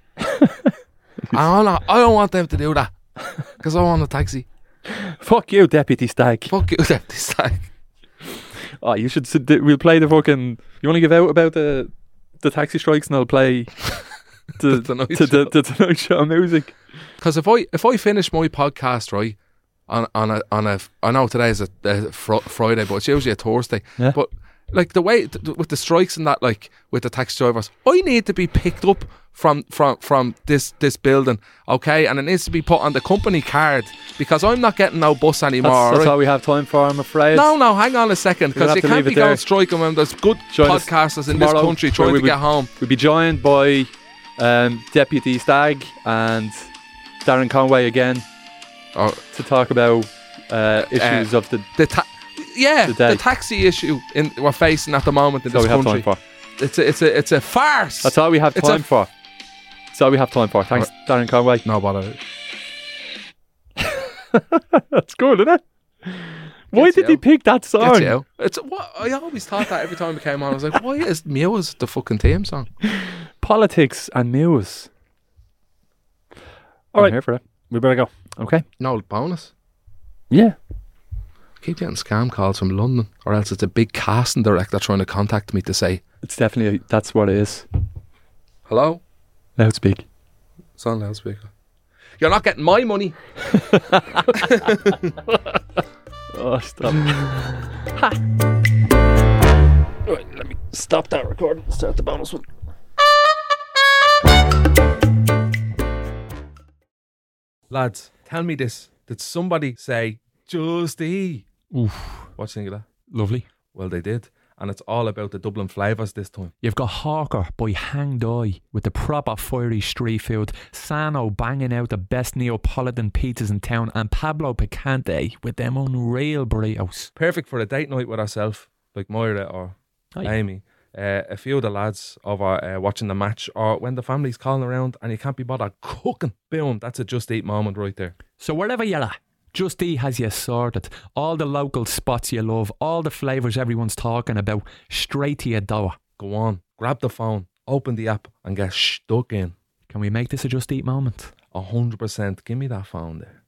I'm not, I don't want them to do that because I want a taxi. Fuck you, Deputy Stag. Fuck you, Deputy Stag. Oh, you should. Sit, we'll play the fucking. You want to give out about the the taxi strikes, and I'll play the The Tonight to the, the Tonight Show music. Because if I if I finish my podcast right on on a on a I know today is a, a fr- Friday, but it's usually a Thursday. Yeah. But like the way th- with the strikes and that, like with the taxi drivers, I need to be picked up from from from this this building, okay, and it needs to be put on the company card because I'm not getting no bus anymore. That's, that's right? all we have time for, I'm afraid. No, no, hang on a second, We'll because have you to can't leave be it going there. striking when there's good Join us podcasters in this tomorrow, country where trying we to would- get home. We'll be joined by um, Deputy Stag and Darren Conway again Oh, to talk about uh, issues of the. the ta- yeah, The day. the taxi issue in we're facing at the moment in That's all this we have country. time for. It's a it's a it's a farce. That's all we have It's a time for. That's all we have time for. Thanks, Darren Conway. no bother. That's good, isn't it? Why Gets did you he out. pick that Gets song? you out. It's what I always thought that every time it came on. I was like, why is Muse the fucking theme song? Politics and Muse. All I'm right. here for it. we better go. Okay. No bonus. Yeah. Keep getting scam calls from London, or else it's a big casting director trying to contact me to say, It's definitely, that's what it is. hello, Loudspeak. it's on loudspeaker. You're not getting my money. Oh, stop. Right, let me stop that recording and start the bonus one. Lads, tell me this. Did somebody say, Justy? Oof, What do you think of that? lovely. Well, they did. and it's all about the Dublin flavours this time. You've got Hawker by Hang Doi with the proper fiery street food, Sano banging out the best Neapolitan pizzas in town, and Pablo Picante with them unreal burritos. Perfect for a date night with herself, like Moira or Oh, yeah. Amy. Uh, a few of the lads over uh, watching the match, or when the family's calling around and you can't be bothered cooking. Boom, that's a Just Eat moment right there. So wherever you're at, Just Eat has you sorted. All the local spots you love, all the flavours everyone's talking about, straight to your door. Go on, grab the phone, open the app and get stuck in. Can we make this a Just Eat moment? A hundred percent. Give me that phone there.